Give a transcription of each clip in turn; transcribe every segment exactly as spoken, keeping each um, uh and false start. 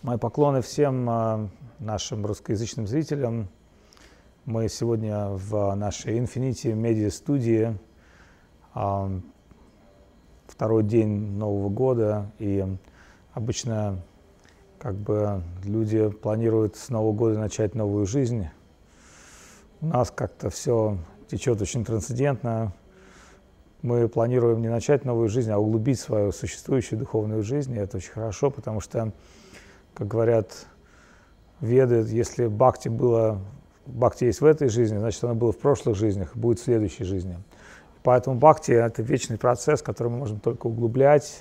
Мои поклоны всем э, нашим русскоязычным зрителям. Мы сегодня в нашей Infinity Media студии, э, второй день Нового года, и обычно как бы люди планируют с Нового года начать новую жизнь. У нас как-то все течет очень трансцендентно. Мы планируем не начать новую жизнь, а углубить свою существующую духовную жизнь, и это очень хорошо, потому что, как говорят веды, если бхакти было, бхакти есть в этой жизни, значит, оно было в прошлых жизнях, будет в следующей жизни. Поэтому бхакти — это вечный процесс, который мы можем только углублять,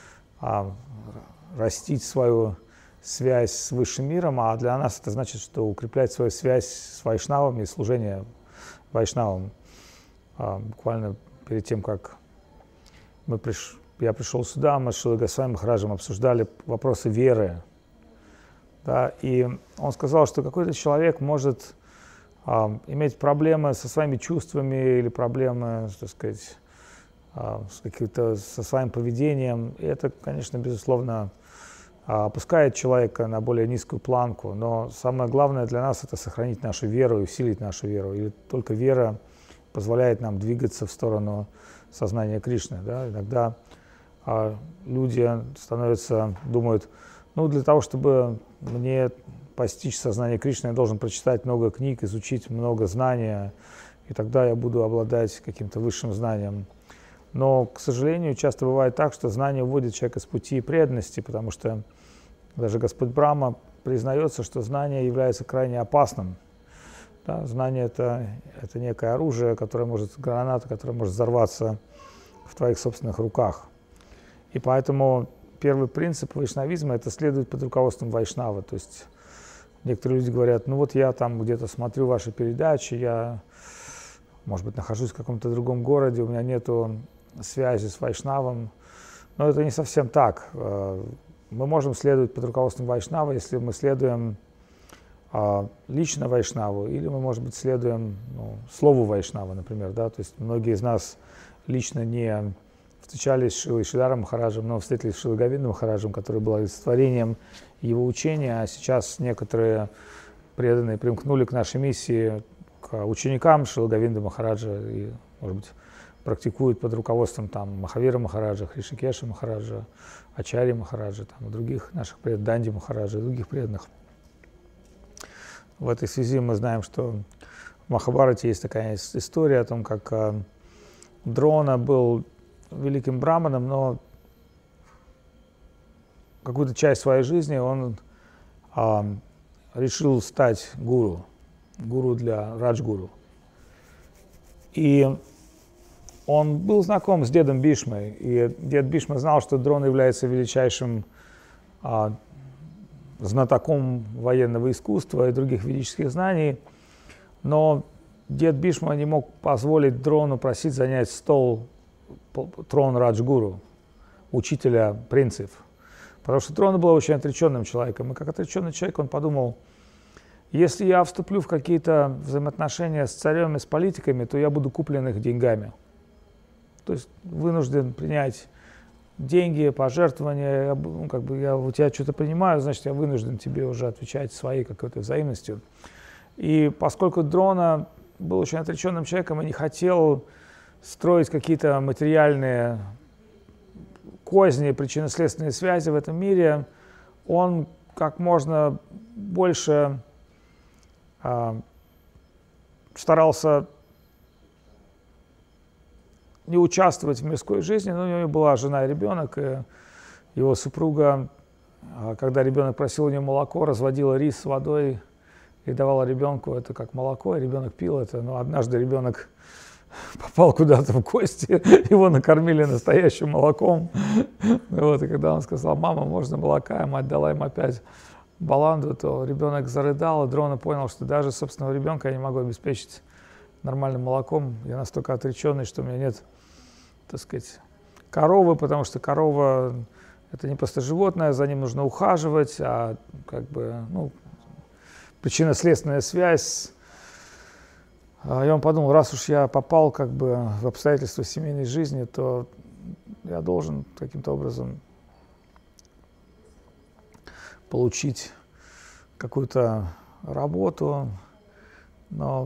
растить свою связь с высшим миром, а для нас это значит, что укреплять свою связь с вайшнавами и служение вайшнавам. Буквально перед тем, как мы приш... я пришел сюда, мы с Шрилой Госвами Махараджем обсуждали вопросы веры. Да, и он сказал, что какой-то человек может а, иметь проблемы со своими чувствами или проблемы, так сказать, а, с каким-то, со своим поведением. И это, конечно, безусловно, а, опускает человека на более низкую планку. Но самое главное для нас — это сохранить нашу веру и усилить нашу веру. И только вера позволяет нам двигаться в сторону сознания Кришны. Да? Иногда а, люди становятся, думают, ну, для того, чтобы мне постичь сознание Кришны, я должен прочитать много книг, изучить много знания, и тогда я буду обладать каким-то высшим знанием. Но, к сожалению, часто бывает так, что знание уводит человека с пути преданности, потому что даже Господь Брахма признается, что знание является крайне опасным. Да, знание это, — это некое оружие, которое может, граната, которая может взорваться в твоих собственных руках. И поэтому первый принцип вайшнавизма — это следовать под руководством вайшнава. То есть некоторые люди говорят, ну вот я там где-то смотрю ваши передачи, я, может быть, нахожусь в каком-то другом городе, у меня нету связи с вайшнавом. Но это не совсем так. Мы можем следовать под руководством вайшнава, если мы следуем лично вайшнаву, или мы, может быть, следуем ну, слову вайшнава, например. Да? То есть многие из нас лично не встречались с Шрилой Шридаром Махараджем, но встретились с Шрилой Говиндом Махараджем, который был олицетворением его учения, а сейчас некоторые преданные примкнули к нашей миссии, к ученикам Шрилы Говинды Махараджа и, может быть, практикуют под руководством там, Махавира Махараджа, Хришикеша Махараджа, Ачарьи Махараджа, там, и других наших преданных, Данди Махараджа и других преданных. В этой связи мы знаем, что в Махабхарате есть такая история о том, как э, Дрона был великим браманом, но какую-то часть своей жизни он э, решил стать гуру, гуру для Раджгуру. И он был знаком с дедом Бишмой, и дед Бишма знал, что Дрона является величайшим э, знатоком военного искусства и других ведических знаний, но дед Бишма не мог позволить Дрону просить занять стол, трон Раджгуру, учителя принцев, потому что Дрона был очень отреченным человеком, и как отреченный человек он подумал, если я вступлю в какие-то взаимоотношения с царем и с политиками, то я буду куплен их деньгами, то есть вынужден принять деньги, пожертвования, я, ну, как бы я у тебя что-то принимаю, значит, я вынужден тебе уже отвечать своей какой-то взаимностью. И поскольку Дрона был очень отреченным человеком и не хотел строить какие-то материальные козни, причинно-следственные связи в этом мире, он как можно больше э, старался не участвовать в мирской жизни, но у него была жена и ребенок, и его супруга, когда ребенок просил у нее молоко, разводила рис с водой и давала ребенку это как молоко, и ребенок пил это, но однажды ребенок попал куда-то в гости, его накормили настоящим молоком, вот, и когда он сказал, мама, можно молока, и мать дала ему опять баланду, то ребенок зарыдал, и Дрона понял, что даже собственного ребенка я не могу обеспечить нормальным молоком, я настолько отреченный, что у меня нет, так сказать, коровы, потому что корова — это не просто животное, за ним нужно ухаживать, а как бы, ну, причинно-следственная связь. И он подумал, раз уж я попал как бы в обстоятельства семейной жизни, то я должен каким-то образом получить какую-то работу, но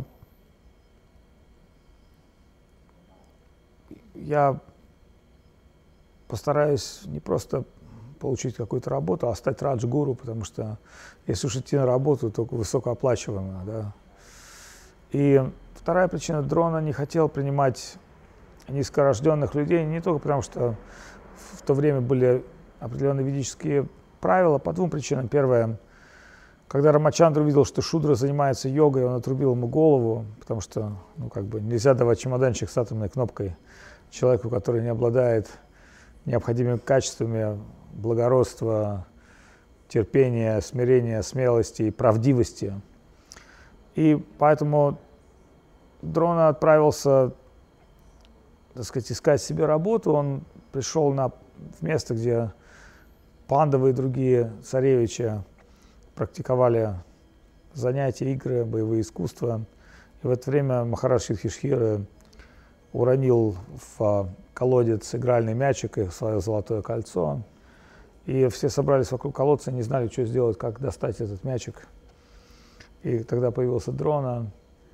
я постараюсь не просто получить какую-то работу, а стать радж-гуру, потому что если уж идти на работу, то высокооплачиваемую, да. И вторая причина: Дрона не хотел принимать низкорожденных людей, не только потому, что в то время были определенные ведические правила, по двум причинам. Первое: когда Рамачандра увидел, что Шудра занимается йогой, он отрубил ему голову, потому что, ну, как бы нельзя давать чемоданчик с атомной кнопкой человеку, который не обладает необходимыми качествами благородства, терпения, смирения, смелости и правдивости. И поэтому Дрона отправился, так сказать, искать себе работу. Он пришел на, в место, где Пандавы и другие царевичи практиковали занятия, игры, боевые искусства. И в это время Махарадж Юдхиштхира уронил в колодец игральный мячик и свое золотое кольцо. И все собрались вокруг колодца, не знали, что сделать, как достать этот мячик. И тогда появился Дрона.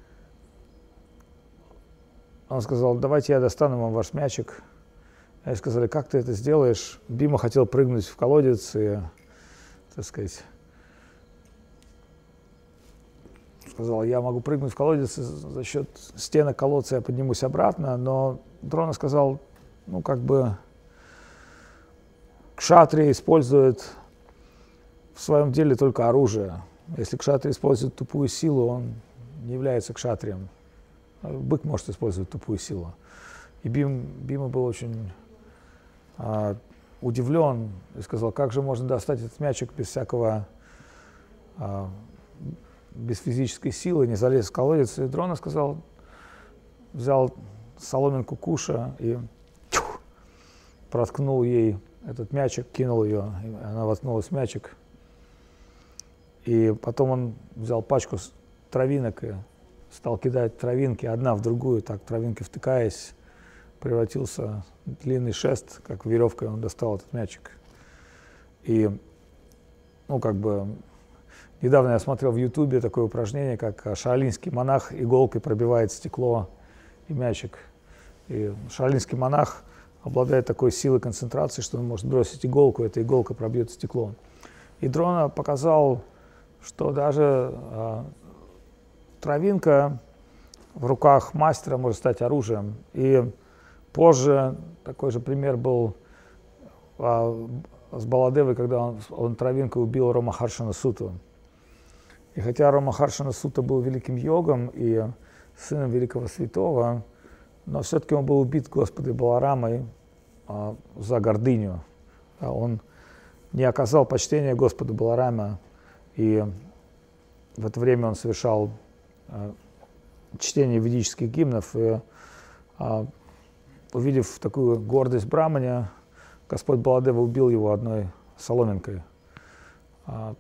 Он сказал: давайте я достану вам ваш мячик. Они сказали: как ты это сделаешь? Бима хотел прыгнуть в колодец и, так сказать, сказал: я могу прыгнуть в колодец, и за счет стенок колодца я поднимусь обратно. Но Дрона сказал: ну, как бы, кшатрия использует в своем деле только оружие. Если кшатрия использует тупую силу, он не является кшатрием. Бык может использовать тупую силу. И Бим, Бима был очень а, удивлен и сказал: как же можно достать этот мячик без всякого, а, без физической силы, не залез в колодец. И Дрона сказал, взял соломинку куша и тьфу, проткнул ей этот мячик, кинул ее, и она воткнулась в мячик. И потом он взял пачку травинок и стал кидать травинки одна в другую, так травинки втыкаясь, превратился в длинный шест, как веревкой он достал этот мячик. И, ну, как бы, недавно я смотрел в Ютубе такое упражнение, как шаолиньский монах иголкой пробивает стекло и мячик. И шаолиньский монах обладает такой силой концентрации, что он может бросить иголку, эта иголка пробьет стекло. И Дрона показал, что даже э, травинка в руках мастера может стать оружием. И позже такой же пример был э, с Баладевой, когда он, он травинкой убил Ромахаршана Суту. И хотя Ромахаршана Сута был великим йогом и сыном великого святого, но все-таки он был убит Господой Баларамой э, за гордыню. Он не оказал почтения Господу Балараме, и в это время он совершал э, чтение ведических гимнов. И, э, увидев такую гордость Брамани, Господь Баладева убил его одной соломинкой. Э,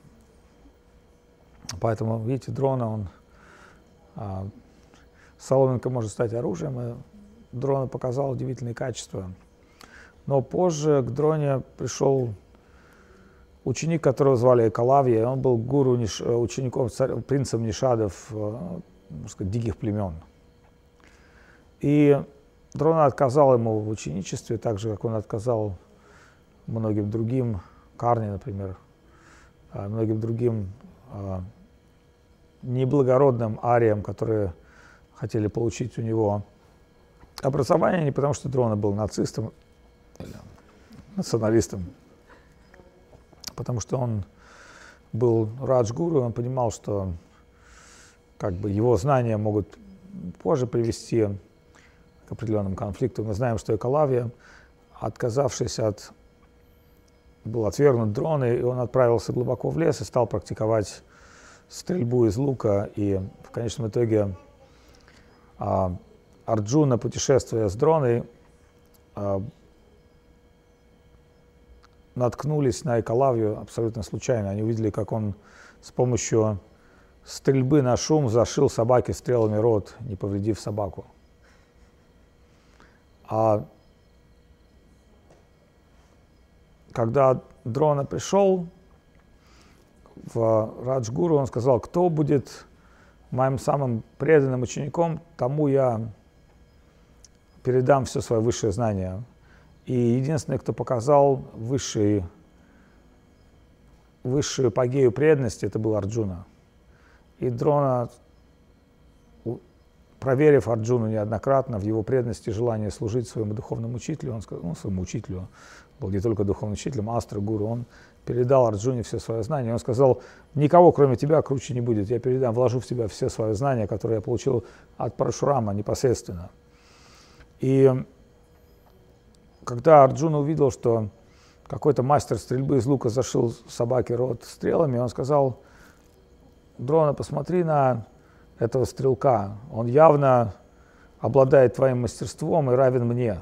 поэтому, видите, Дрона, он, э, соломинка может стать оружием, и Дрона показал удивительные качества. Но позже к Дроне пришел ученик, которого звали Экалавья, он был гуру, учеником, царь, принцем Нишадов, можно сказать, диких племен. И Дрона отказал ему в ученичестве, так же, как он отказал многим другим, Карни, например, многим другим неблагородным ариям, которые хотели получить у него образование, не потому что Дрона был нацистом или националистом, потому что он был радж-гуру, он понимал, что как бы его знания могут позже привести к определенным конфликтам. Мы знаем, что Экалавья, отказавшись от, был отвергнут Дроной, и он отправился глубоко в лес и стал практиковать стрельбу из лука. И в конечном итоге а, Арджуна, путешествуя с Дроной, а, наткнулись на Экалавью абсолютно случайно. Они увидели, как он с помощью стрельбы на шум зашил собаке стрелами рот, не повредив собаку. А когда Дрона пришел, в Раджгуру, он сказал: кто будет моим самым преданным учеником, тому я передам все свое высшее знание. И единственный, кто показал высший, высшую апогею преданности, это был Арджуна. И Дрона, проверив Арджуну неоднократно в его преданности и желании служить своему духовному учителю, он сказал, ну, своему учителю, был не только духовным учителем, Астра Гуру, он передал Арджуне все свое знание. Он сказал: никого, кроме тебя, круче не будет. Я передам, вложу в тебя все свое знание, которое я получил от Парашурама непосредственно. И когда Арджуна увидел, что какой-то мастер стрельбы из лука зашил собаке рот стрелами, он сказал: Дрона, посмотри на этого стрелка, он явно обладает твоим мастерством и равен мне.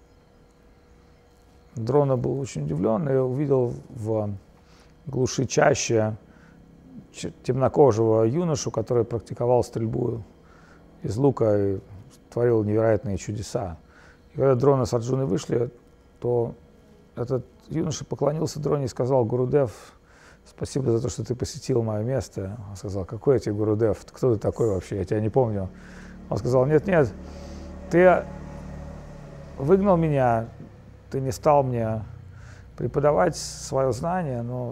Дрона был очень удивлен и увидел в глуши чаще темнокожего юношу, который практиковал стрельбу из лука и творил невероятные чудеса. И когда Дрона с Арджуной вышли, то этот юноша поклонился Дроне и сказал: Гурудев, спасибо за то, что ты посетил мое место. Он сказал: какой я тебе Гурудев? Кто ты такой вообще? Я тебя не помню. Он сказал: нет, нет, ты выгнал меня, ты не стал мне преподавать свое знание, но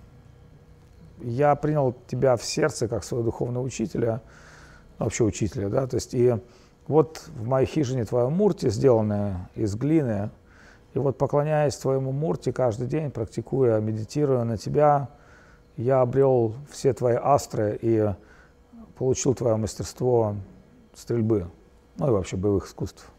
я принял тебя в сердце как своего духовного учителя, вообще учителя, да, то есть и вот в моей хижине твоя мурти, сделанная из глины, и вот поклоняясь твоему мурти каждый день, практикуя, медитируя на тебя, я обрел все твои астры и получил твое мастерство стрельбы, ну и вообще боевых искусств.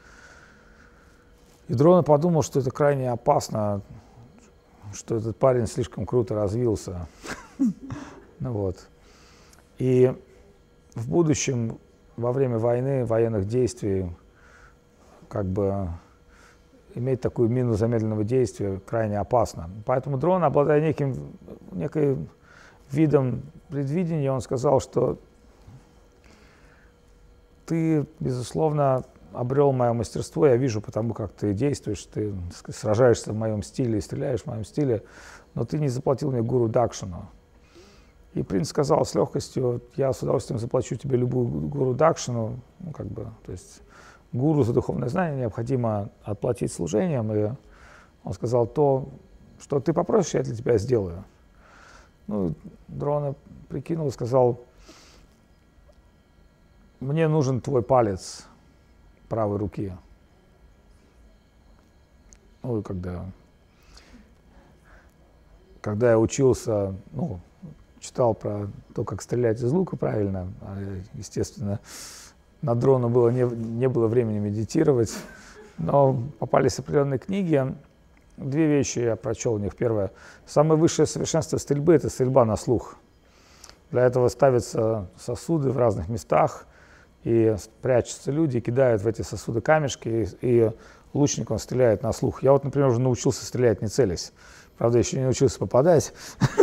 И Дрона подумал, что это крайне опасно, что этот парень слишком круто развился. Ну вот. И в будущем, во время войны, военных действий, как бы иметь такую мину замедленного действия крайне опасно. Поэтому Дрона, обладая неким, неким видом предвидения, он сказал, что ты, безусловно, обрел мое мастерство, я вижу потому, как ты действуешь, ты сражаешься в моем стиле и стреляешь в моем стиле, но ты не заплатил мне гуру дакшину. И принц сказал с легкостью: я с удовольствием заплачу тебе любую гуру дакшину, ну, как бы, то есть гуру за духовное знание необходимо отплатить служением, и он сказал: то, что ты попросишь, я для тебя сделаю. Ну, Дрона прикинул и сказал: мне нужен твой палец правой руки. Ну, и когда, когда я учился, ну, читал про то, как стрелять из лука правильно, а, естественно, на Дрона было не, не было времени медитировать, но попались определенные книги. Две вещи я прочел у них. Первое. Самое высшее совершенство стрельбы – это стрельба на слух. Для этого ставятся сосуды в разных местах, и прячутся люди, кидают в эти сосуды камешки, и, и лучник, он стреляет на слух. Я вот, например, уже научился стрелять не целясь. Правда, еще не научился попадать.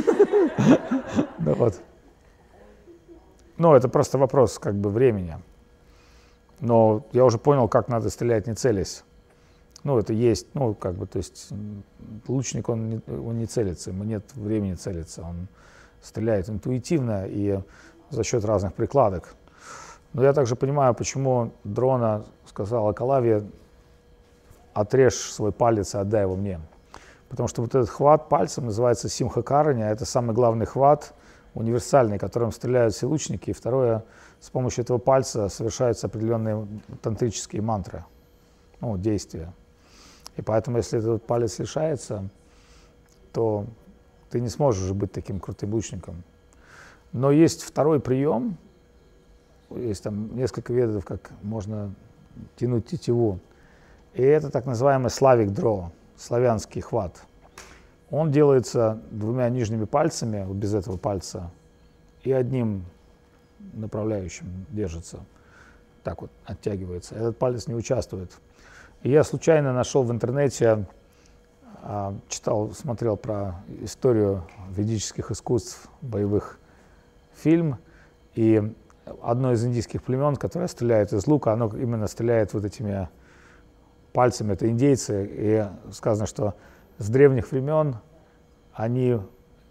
Но это просто вопрос как бы времени. Но я уже понял, как надо стрелять не целясь. Ну, это есть, ну, как бы, то есть лучник, он не, он не целится, ему нет времени целиться. Он стреляет интуитивно и за счет разных прикладок. Но я также понимаю, почему Дрона сказал Акалаве: отрежь свой палец и отдай его мне. Потому что вот этот хват пальцем называется симха-карани, это самый главный хват, универсальный, которым стреляют все лучники. И второе, с помощью этого пальца совершаются определенные тантрические мантры, ну, действия. И поэтому, если этот палец лишается, то ты не сможешь уже быть таким крутым лучником. Но есть второй прием. Есть там несколько видов, как можно тянуть тетиву. И это так называемый славик дро, славянский хват. Он делается двумя нижними пальцами, вот без этого пальца, и одним направляющим держится. Так вот оттягивается. Этот палец не участвует. И я случайно нашел в интернете, читал, смотрел про историю ведических искусств, боевых, фильм, и одно из индийских племен, которое стреляет из лука, оно именно стреляет вот этими пальцами, это индейцы, и сказано, что с древних времен они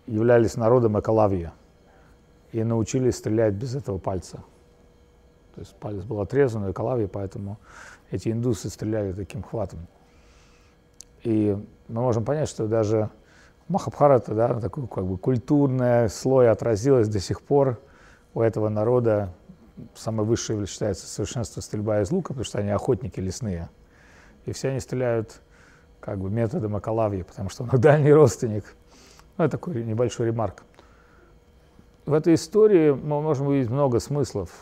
являлись народом Экалавья и научились стрелять без этого пальца. То есть палец был отрезан у Экалавья, поэтому эти индусы стреляли таким хватом. И мы можем понять, что даже Махабхарата, да, такой как бы культурный слой отразилось до сих пор у этого народа. Самое высшее считается совершенство стрельба из лука, потому что они охотники лесные. И все они стреляют как бы методом Экалавья, потому что он их дальний родственник. Ну, это такой небольшой ремарк. В этой истории мы можем увидеть много смыслов.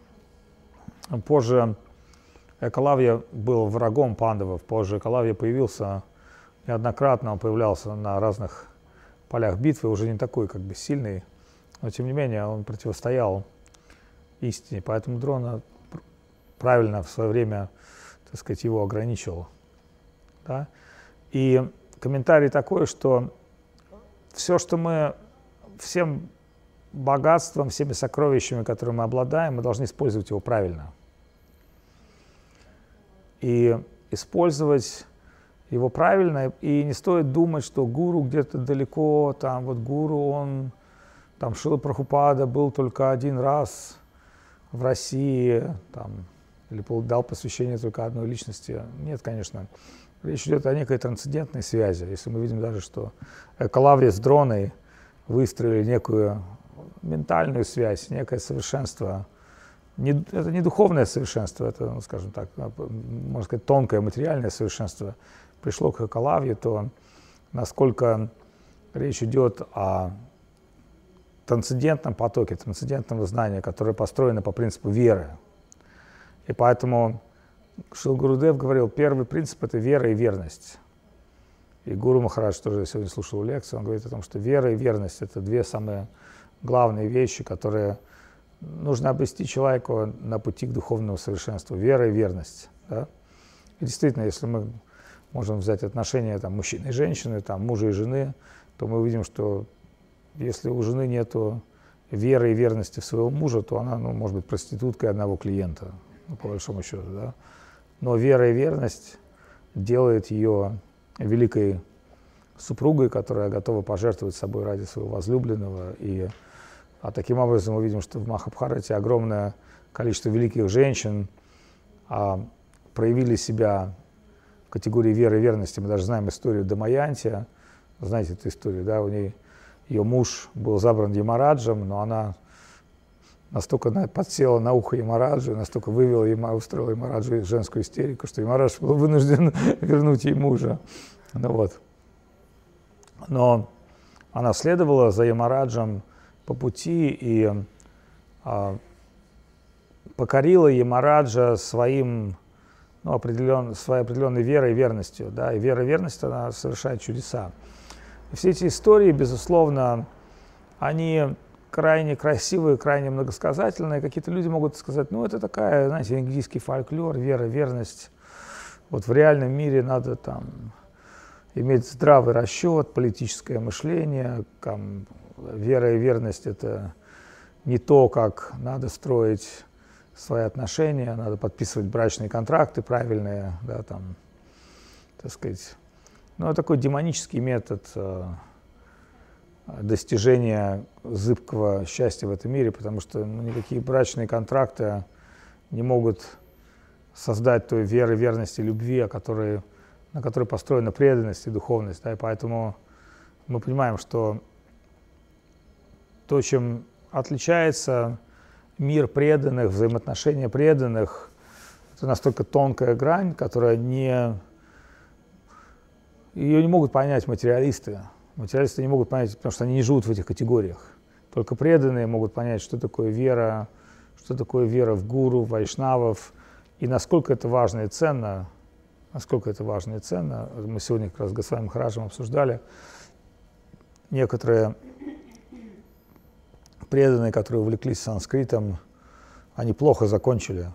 Позже Экалавья был врагом пандавов. Позже Экалавья появился неоднократно, он появлялся на разных полях битвы, уже не такой как бы сильный, но тем не менее он противостоял истине. Поэтому Дрона правильно в свое время, так сказать, его ограничивал. Да? И комментарий такой, что все, что мы, всем богатством, всеми сокровищами, которые мы обладаем, мы должны использовать его правильно. И использовать его правильно, и не стоит думать, что гуру где-то далеко, там вот гуру, он, там Шрила Прабхупада был только один раз в России, там, или дал посвящение только одной личности. Нет, конечно. Речь идет о некой трансцендентной связи. Если мы видим даже, что Экалавья с Дроной выстроили некую ментальную связь, некое совершенство. Не, это не духовное совершенство, это, ну, скажем так, можно сказать, тонкое материальное совершенство. Пришло к Экалавье, то насколько речь идет о трансцендентном потоке, трансцендентного знания, которое построено по принципу веры. И поэтому Шрила Гурудев говорил, первый принцип – это вера и верность. И Гуру Махарадж тоже, я сегодня слушал лекцию, он говорит о том, что вера и верность – это две самые главные вещи, которые нужно обрести человеку на пути к духовному совершенству. Вера и верность. Да? И действительно, если мы можем взять отношения там, мужчины и женщины, там, мужа и жены, то мы увидим, что если у жены нет веры и верности в своего мужа, то она, ну, может быть проституткой одного клиента, ну, по большому счету. Да? Но вера и верность делает ее великой супругой, которая готова пожертвовать собой ради своего возлюбленного. И а таким образом мы видим, что в Махабхарате огромное количество великих женщин а, проявили себя в категории веры и верности. Мы даже знаем историю Дамаянти. Знаете эту историю, да? У нее, ее муж был забран Ямараджем, но она настолько подсела на ухо Ямараджу, настолько вывела, устроила Ямараджу женскую истерику, что Ямарадж был вынужден вернуть ей мужа. Ну, вот. Но она следовала за Ямараджем по пути и а, покорила Ямараджа своим, ну, определен, своей определенной верой и верностью. Да? И вера и верность, она совершает чудеса. И все эти истории, безусловно, они крайне красивые, крайне многосказательные. Какие-то люди могут сказать, ну, это такая, знаете, индийский фольклор, вера, верность. Вот в реальном мире надо там иметь здравый расчет, политическое мышление. Там, вера и верность – это не то, как надо строить свои отношения, надо подписывать брачные контракты правильные, да, там, так сказать. Ну, это такой демонический метод э, достижения зыбкого счастья в этом мире, потому что, ну, никакие брачные контракты не могут создать той веры, верности, любви, о которой, на которой построена преданность и духовность. Да, и поэтому мы понимаем, что то, чем отличается мир преданных, взаимоотношения преданных, это настолько тонкая грань, которая не... Ее не могут понять материалисты. Материалисты не могут понять, потому что они не живут в этих категориях. Только преданные могут понять, что такое вера, что такое вера в гуру, в вайшнавов, и насколько это важно и ценно, насколько это важно и ценно. Мы сегодня как раз с Госвами Махараджем обсуждали некоторые преданные, которые увлеклись санскритом, они плохо закончили.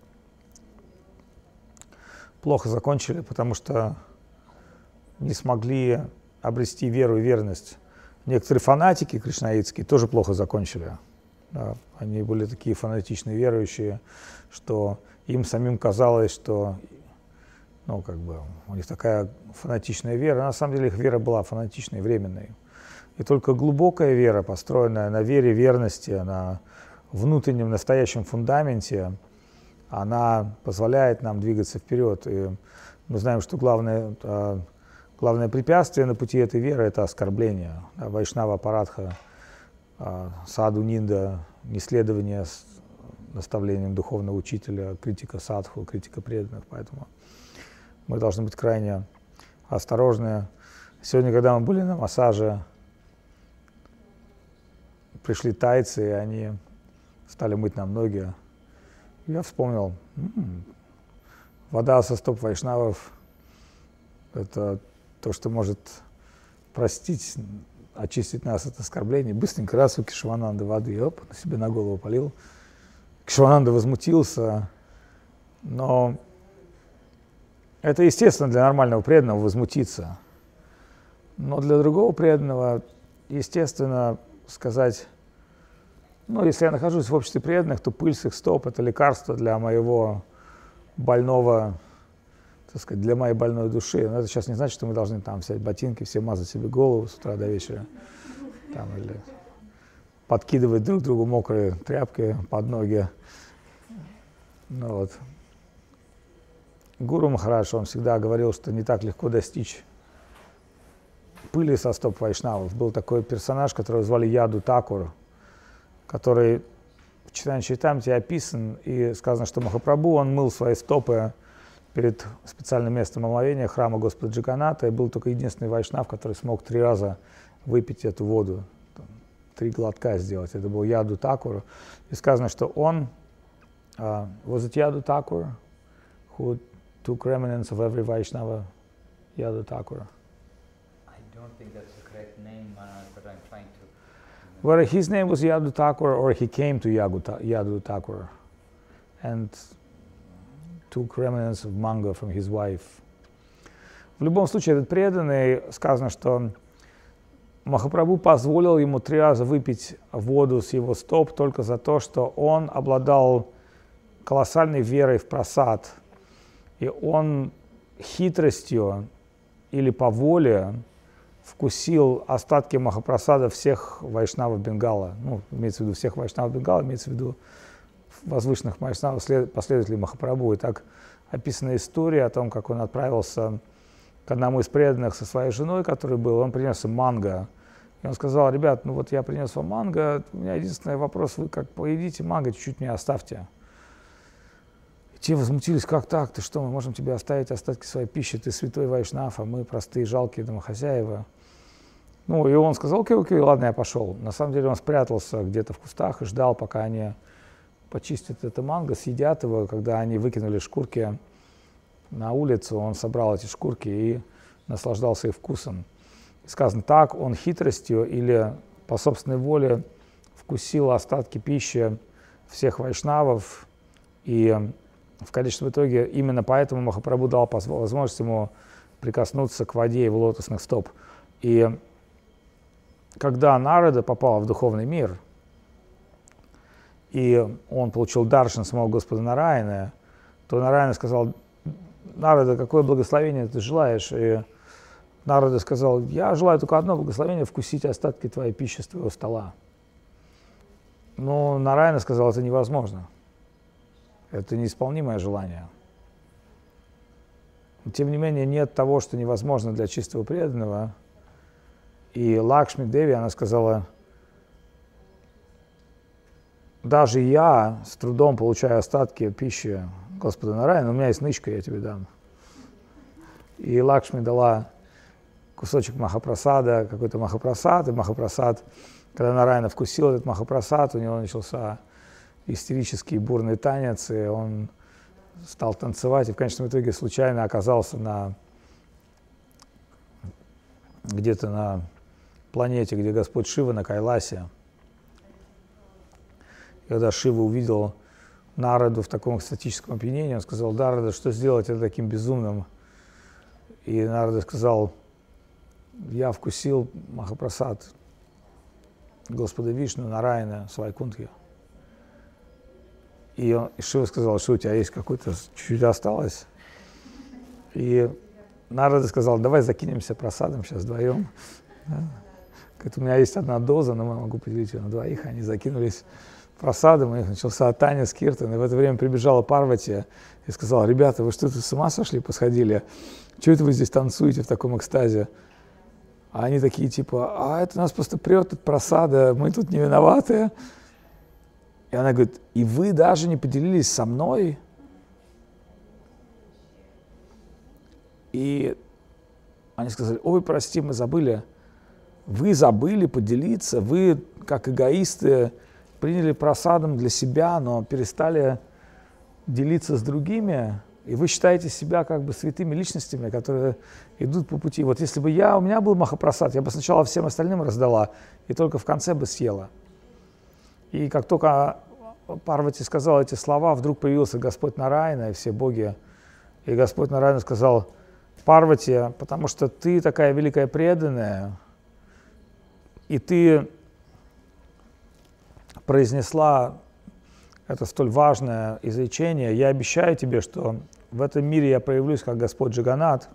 Плохо закончили, потому что не смогли обрести веру и верность. Некоторые фанатики кришнаитские тоже плохо закончили. Да, они были такие фанатичные верующие, что им самим казалось, что, ну, как бы, у них такая фанатичная вера. На самом деле их вера была фанатичной, временной. И только глубокая вера, построенная на вере, верности, на внутреннем настоящем фундаменте, она позволяет нам двигаться вперед. И мы знаем, что главное, главное препятствие на пути этой веры – это оскорбление. Вайшнава Парадха, саду нинда, неследование наставлениям духовного учителя, критика садху, критика преданных. Поэтому мы должны быть крайне осторожны. Сегодня, когда мы были на массаже, пришли тайцы, и они стали мыть нам ноги. Я вспомнил, м-м, вода со стоп вайшнавов – это то, что может простить, очистить нас от оскорблений. Быстренько раз у Кешавананды воды, оп, на себе на голову полил. Кешавананда возмутился, но это естественно для нормального преданного возмутиться. Но для другого преданного естественно сказать: ну, если я нахожусь в обществе преданных, то пыль с их стоп – это лекарство для моего больного, так сказать, для моей больной души. Но это сейчас не значит, что мы должны там взять ботинки, все мазать себе голову с утра до вечера, там, или подкидывать друг другу мокрые тряпки под ноги. Ну, вот. Гуру Махарадж, он всегда говорил, что не так легко достичь пыли со стоп вайшнавов. Был такой персонаж, которого звали Яду Такур, который в Чайтанья Чаритамрите описан, и сказано, что Махапрабху, он мыл свои стопы перед специальным местом омовения храма Господа Джаганната, и был только единственный вайшнав, который смог три раза выпить эту воду, там, три глотка сделать. Это был Яду Такур. И сказано, что он, uh, was it Яду Такур, who took remnants of every Vaishnava? Яду Такур. I don't think that's the correct name, uh, but I'm trying to. Whether his name was Yadu Thakur or he came to Yadu Thakur and took remnants of manga from his wife. В любом случае, этот преданный, сказано, что Махапрабху позволил ему три раза выпить воду с его стоп только за то, что он обладал колоссальной верой в прасад. И он хитростью или по воле вкусил остатки махапрасада всех вайшнавов Бенгала. Ну, имеется в виду всех вайшнавов Бенгала, имеется в виду возвышенных вайшнавов, последователей Махапрабху. И так описана история о том, как он отправился к одному из преданных со своей женой, который был, он принес им манго. И он сказал: ребят, ну вот я принес вам манго, у меня единственный вопрос, вы как поедите манго, чуть-чуть мне оставьте. И те возмутились: как так, ты что, мы можем тебе оставить остатки своей пищи, ты святой вайшнав, а мы простые жалкие домохозяева. Ну, и он сказал: окей, окей, ладно, я пошел. На самом деле он спрятался где-то в кустах и ждал, пока они почистят это манго, съедят его. Когда они выкинули шкурки на улицу, он собрал эти шкурки и наслаждался их вкусом. И сказано так, он хитростью или по собственной воле вкусил остатки пищи всех вайшнавов, и в конечном итоге именно поэтому Махапрабху дал возможность ему прикоснуться к воде его лотосных стоп. И когда Нарада попал в духовный мир, и он получил даршан самого Господа Нараяна, то Нараяна сказал: Нарада, какое благословение ты желаешь? И Нарада сказал: я желаю только одно благословение — вкусить остатки твоей пищи с твоего стола. Но Нараяна сказал: это невозможно. Это неисполнимое желание. Тем не менее, нет того, что невозможно для чистого преданного. И Лакшми Деви, она сказала: даже я с трудом получаю остатки пищи Господа Нараяна, у меня есть нычка, я тебе дам. И Лакшми дала кусочек махапрасада, какой-то махапрасад, и махапрасад, когда Нараяна вкусил этот махапрасад, у него начался истерический бурный танец, и он стал танцевать, и в конечном итоге случайно оказался на где-то на планете, где Господь Шива, на Кайласе. И когда Шива увидел Нараду в таком экстатическом опьянении, он сказал: Нарада, что сделать это таким безумным? И Нарада сказал: я вкусил махапрасад Господа Вишну, Нараяна, Свайкунтхи. И, он, и Шива сказал: что у тебя есть какой-то, чуть-чуть осталось. И Нарада сказал: давай закинемся просадом сейчас вдвоем. Да? Говорит, у меня есть одна доза, но я могу поделить ее на двоих. Они закинулись просадом, у них начался танец киртан, и в это время прибежала Парвати и сказала: ребята, вы что, тут с ума сошли, посходили? Чего это вы здесь танцуете в таком экстазе? А они такие типа: а это нас просто прет от просада, мы тут не виноваты. И она говорит: и вы даже не поделились со мной? И они сказали: ой, прости, мы забыли. Вы забыли поделиться, вы, как эгоисты, приняли просадом для себя, но перестали делиться с другими, и вы считаете себя как бы святыми личностями, которые идут по пути. Вот если бы я, у меня был махапрасад, я бы сначала всем остальным раздала, и только в конце бы съела. И как только Парвати сказала эти слова, вдруг появился Господь Нараяна и все боги. И Господь Нараяна сказал: Парвати, потому что ты такая великая преданная, и ты произнесла это столь важное изречение, я обещаю тебе, что в этом мире я проявлюсь как Господь Джаганнат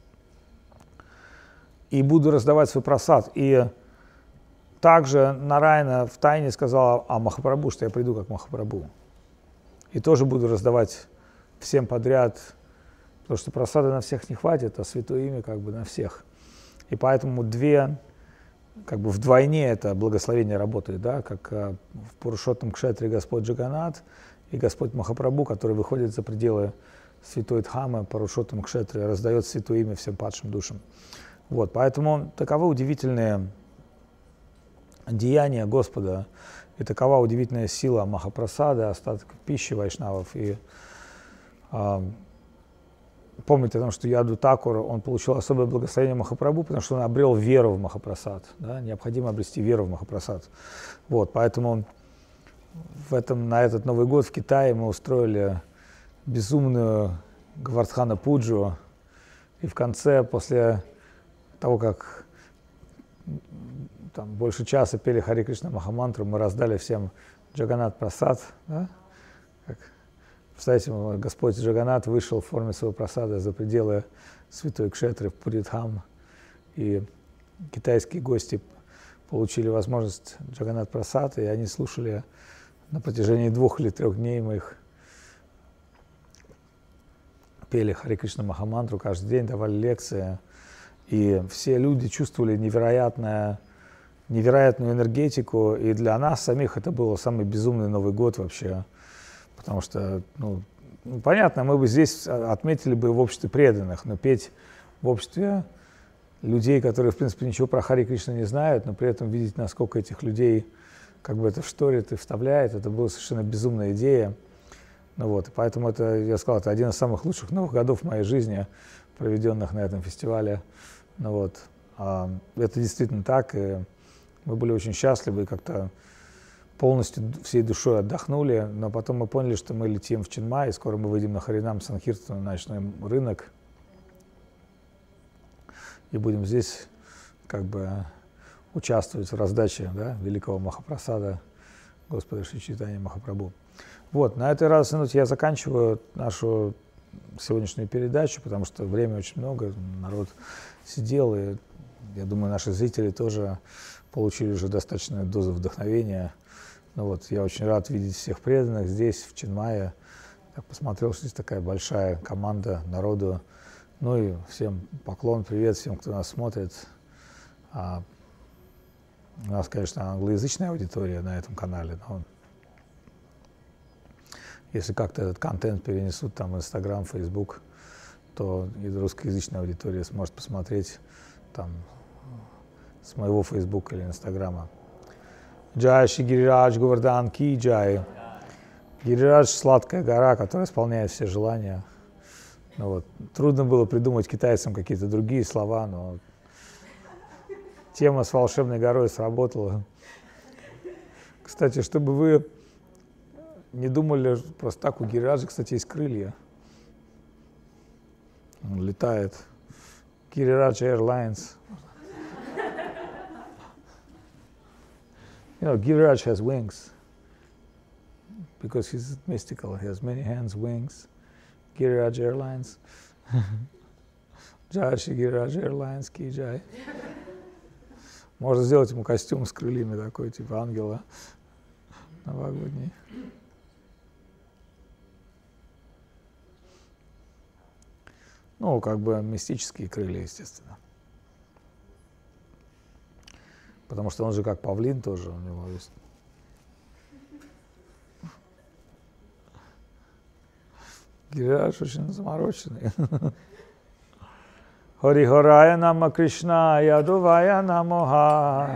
и буду раздавать свой прасад. И также Нараяна в тайне сказала о Махапрабху, что я приду как Махапрабху. И тоже буду раздавать всем подряд, потому что прасада на всех не хватит, а святое имя как бы на всех. И поэтому две, как бы вдвойне это благословение работает, да, как в Пурушоттам Кшетре Господь Джаганнат и Господь Махапрабху, который выходит за пределы святой Дхамы, Пурушоттам Кшетре, раздает святое имя всем падшим душам. Вот, поэтому таковы удивительные деяния Господа, и такова удивительная сила Махапрасада, остаток пищи вайшнавов. И а, помните о том, что Яду Такур, он получил особое благословение Махапрабху, потому что он обрел веру в Махапрасад. Да? Необходимо обрести веру в Махапрасад. Вот, поэтому в этом, на этот Новый год в Китае мы устроили безумную Гавардхана Пуджу. И в конце, после того, как там больше часа пели Хари Кришна Махамантру, мы раздали всем Джаганнат Прасад. Да? Как, представляете, Господь Джаганнат вышел в форме своего прасада за пределы святой Кшетры в Пуридхам, и китайские гости получили возможность Джаганнат Прасад, и они слушали на протяжении двух или трех дней, мы их пели Хари Кришна Махамантру каждый день, давали лекции, и все люди чувствовали невероятное невероятную энергетику, и для нас самих это был самый безумный Новый год вообще, потому что, ну, ну, понятно, мы бы здесь отметили бы в обществе преданных, но петь в обществе людей, которые, в принципе, ничего про Хари Кришну не знают, но при этом видеть, насколько этих людей как бы это вшторит и вставляет, это была совершенно безумная идея. Ну вот, и поэтому это, я сказал, это один из самых лучших Новых годов в моей жизни, проведенных на этом фестивале. Ну вот, а, это действительно так, и мы были очень счастливы и как-то полностью всей душой отдохнули, но потом мы поняли, что мы летим в Чинмай, и скоро мы выйдем на Харинам Санкиртану, на ночной рынок, и будем здесь как бы участвовать в раздаче, да, великого Махапрасада Господа Шри Чайтанья Махапрабху. Вот, на этой радостной ноте я заканчиваю нашу сегодняшнюю передачу, потому что времени очень много, народ сидел, и я думаю, наши зрители тоже получили уже достаточную дозу вдохновения. Ну вот, я очень рад видеть всех преданных здесь, в Чинмае. Я посмотрел, что здесь такая большая команда народу. Ну и всем поклон, привет всем, кто нас смотрит. А, у нас, конечно, англоязычная аудитория на этом канале, но если как-то этот контент перенесут там в Инстаграм, Фейсбук, то и русскоязычная аудитория сможет посмотреть там с моего Фейсбука или Инстаграма. Джай Шри Гирирадж Говардан Ки Джай. Гирирадж — сладкая гора, которая исполняет все желания. Ну вот. Трудно было придумать китайцам какие-то другие слова, но тема с волшебной горой сработала. Кстати, чтобы вы не думали, просто так у Гирираджа, кстати, есть крылья. Он летает. Giriraj Airlines. You know, Giriraj has wings because he's mystical. He has many hands, wings. Giriraj Airlines. Jai Shri Giriraj Airlines, Ki Jai. Можно сделать ему костюм с крыльями такой, типа ангела новогодний. Ну, как бы мистические крылья, естественно. Потому что он же как павлин тоже у него есть. Гираж очень замороченный. Харихарая нама Кришна, Ядувая намоха.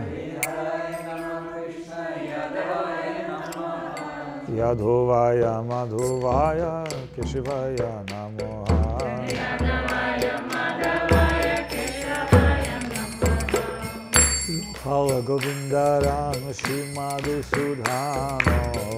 Ядувая Мадхувая, Кешивая намоха. Gopala Govindaram Shri Madhusudhano.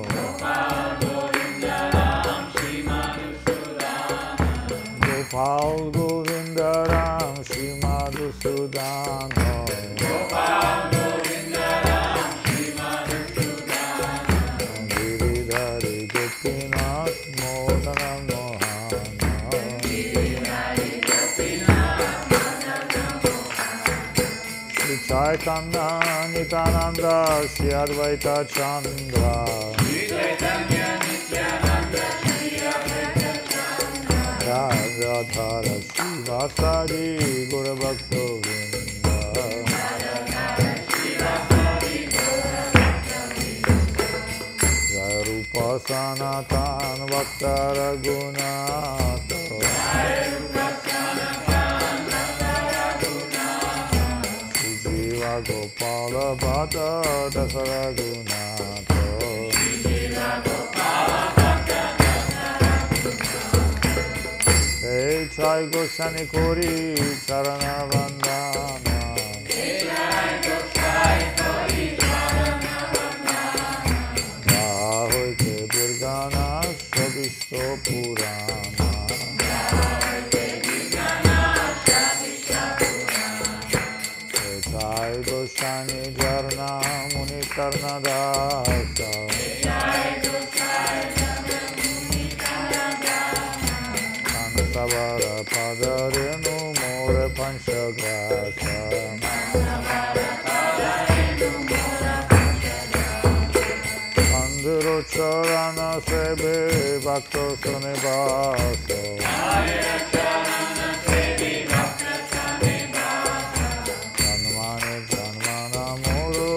Gopal Govindaram Shri Madhusudhano. Gopal Govindaram Shri Madhusudhano. Giridhari Gopinath Modana Mohana. Giridhari Gopinath Modana Mohana. Shri Chaitanya Nityananda Shri Advaita Chandra. Shri Chaitanya Nityananda Shri Advaita Chandra. Radhara Srivasadi Gora Bhakta Vrinda. Radhara Srivasadi Gora Bhakta Vrinda. Jaya Rupa Sanatan Bhakta Raghunatha. Jaya Rupa Sanatan Bhakta Raghunatha. Shri Jiva Gopala Bhatta Dasa Raghunatha. Shri Jiva Gopala Bhatta Dasa Raghunatha. Hey Chai Goswami Kori Charana Vandana. Hey Chai Goswami Kori Charana Vandana. Rahoy Ke Dirgana Shabishto Purana. Rahoy Ke Dirgana Shabishto Purana. Hey Chai Goswami Jarna Muni Karna Dasa. Hey Chai Goswami Jarna Muni Karna Dasa. Sabara Padarenu More Panchagrasa. Sabara Padarenu More Panchagrasa. Andro Charana Sebe Bhakta Sunibasa. Andro Charana Sebe Bhakta Sunibasa. Janmane Janmana Moro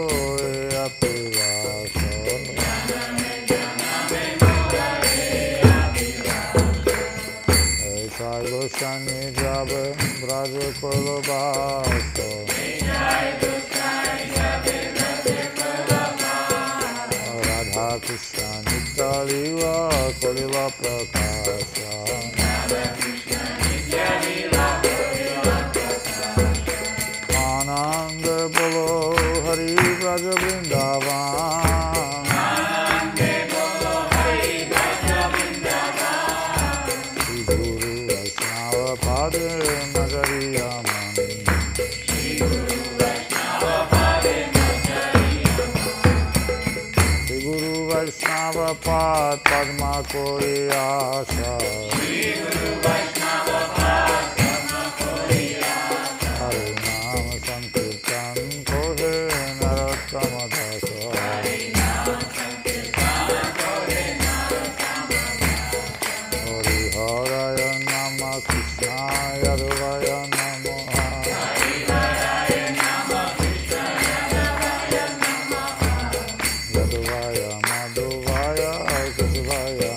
Apivasa. Janmane Janmane Moro Apivasa. Jai Goswami Jabe Braja Kolabasa. Jai Goswami Jabe Braja Kolabasa. Radha Krishna Nitya Lila Kolila Prakasha. Radha Krishna Nitya Lila Kolila Prakasha. Ananda Bolo Hari Braja Vrindavan. Ananda Bolo Hari Braja Vrindavan. Pade Majariya Mani. Shri Guru Vaishnava Pade Majariya Mani. Shri Guru Vaishnava Pad Padma Kori Asha. Shri Guru Vaishnava Pad Padma Kori Asha. Hari Nam Sankirtan Kohe Narottama Dasa. Hari Nam Sankirtan Kohe Narottama Dasa. Hari Haraya Nama Krishna Yaduvaya Namaha. Yaduvaya Madhuvaya Keshavaya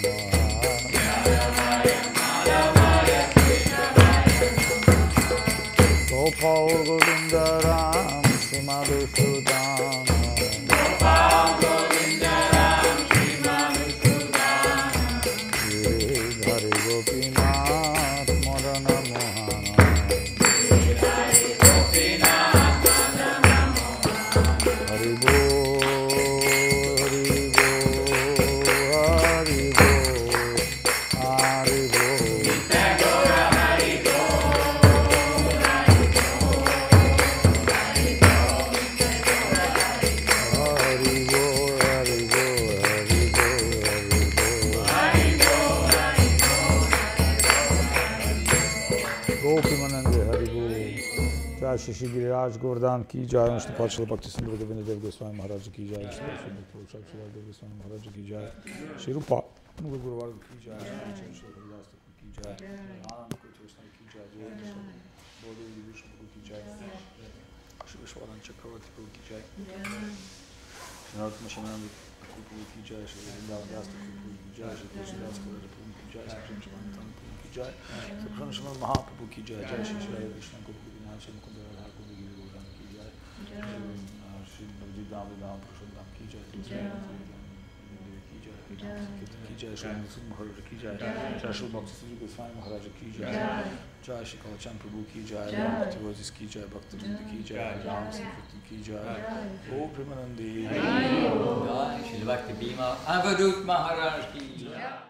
Namaha. Gopal Govindaram Shri Madhusudhana. Gopal Govindaram Shri Madhusudhana. Giridhari Gopinath Modana Mohana. Giridhari Gopinath Modana Mohana. Hari Bol, Hari जय श्री श्री गिरिराज गोवर्धन की जय विष्णु पाठशाला भक्ति सिंधु गोविंद देव गोस्वामी महाराज की जय श्री श्री पुरुषोत्तम श्री देव गोस्वामी महाराज की जय श्री रूपा गुरु गुरुवार की जय श्री श्री हरिदास की जय आनंद को कृष्ण की जय जय बोधि विष्णु की जय श्री विश्वनाथ चक्रवर्ती प्रभु की जय नरोत्तम शरण प्रभु की जय श्री वृंदावन दास प्रभु की जय श्री तुलसीदास प्रभु की जय श्री कृष्ण प्रभु की जय श्री कृष्ण महाप्रभु की जय जय श्री श्री कृष्ण गुरु गोविंद श्री मुकुंद राधा कुंद गिरि गोवर्धन की जय श्री नवजीत दाम दाम पुरुषोत्तम की जय की जय की जय श्री नरसिंह महाराज की जय जय श्री भक्ति श्री गोस्वामी महाराज की जय जय श्री कवचन प्रभु की जय भक्ति की जय भक्त की जय राम संकीर्तन की जय ओ Premanandi Jai Shri Bhakti Bhima Avadut Maharaj ki jai.